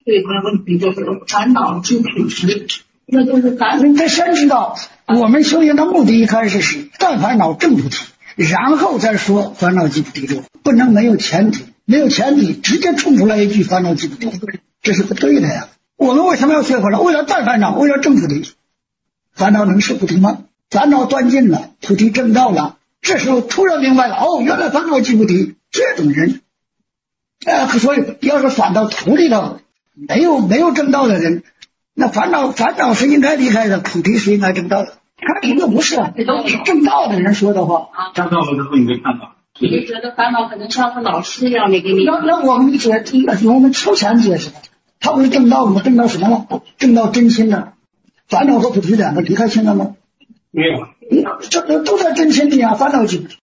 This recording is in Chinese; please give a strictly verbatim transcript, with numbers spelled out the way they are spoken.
最大问题就是烦恼即菩提，那就是咱们得先知道，我们修行的目的一开始是断烦恼证菩提，然后再说烦恼即菩提论，不能没有前提，没有前提直接冲出来一句烦恼即菩提，这是不对的呀。我们为什么要学佛呢？为了断烦恼，为了证菩提。烦恼能是菩提吗？烦恼断尽了，菩提证到了，这时候突然明白了，哦，原来烦恼即菩提，这种人呃，所以要是反到土里头，没有没有证道的人，那烦恼烦恼是应该离开的，菩提是应该证道的。看这个不是，这都是证道的人说的话。 证道了之后你没看到， 你觉得烦恼可能像个老师一样的给你？ 那那我们理解，我们超前解释的，他不是证道吗？证道什么了？证道真心的。烦恼和菩提两个离开心了吗？ 没有， 这都都在真心里啊，烦恼即菩提。